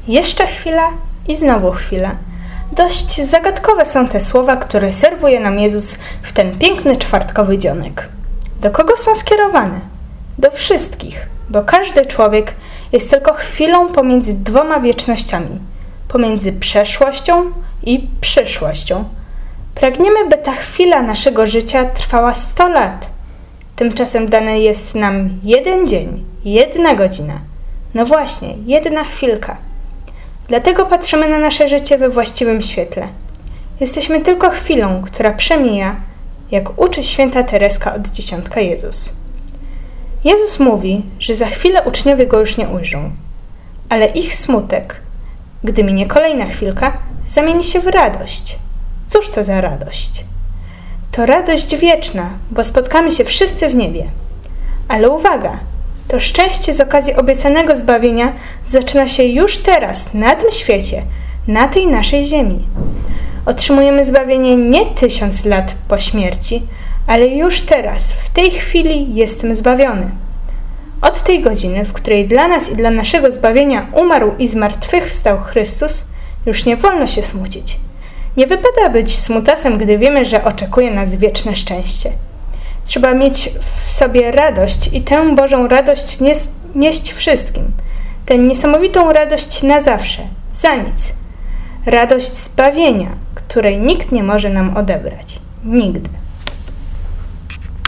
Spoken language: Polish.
Jeszcze chwila i znowu chwila. Dość zagadkowe są te słowa, które serwuje nam Jezus w ten piękny czwartkowy dzionek. Do kogo są skierowane? Do wszystkich, bo każdy człowiek jest tylko chwilą pomiędzy dwoma wiecznościami, pomiędzy przeszłością i przyszłością. Pragniemy, by ta chwila naszego życia trwała 100 lat. Tymczasem dany jest nam 1 dzień, 1 godzina. No właśnie, 1 chwilka. Dlatego patrzymy na nasze życie we właściwym świetle. Jesteśmy tylko chwilą, która przemija, jak uczy święta Tereska od Dzieciątka Jezus. Jezus mówi, że za chwilę uczniowie Go już nie ujrzą, ale ich smutek, gdy minie kolejna chwilka, zamieni się w radość. Cóż to za radość? To radość wieczna, bo spotkamy się wszyscy w niebie. Ale uwaga! To szczęście z okazji obiecanego zbawienia zaczyna się już teraz, na tym świecie, na tej naszej ziemi. Otrzymujemy zbawienie nie 1000 lat po śmierci, ale już teraz, w tej chwili jestem zbawiony. Od tej godziny, w której dla nas i dla naszego zbawienia umarł i zmartwychwstał Chrystus, już nie wolno się smucić. Nie wypada być smutasem, gdy wiemy, że oczekuje nas wieczne szczęście. Trzeba mieć w sobie radość i tę Bożą radość nieść wszystkim. Tę niesamowitą radość na zawsze, za nic. Radość zbawienia, której nikt nie może nam odebrać. Nigdy.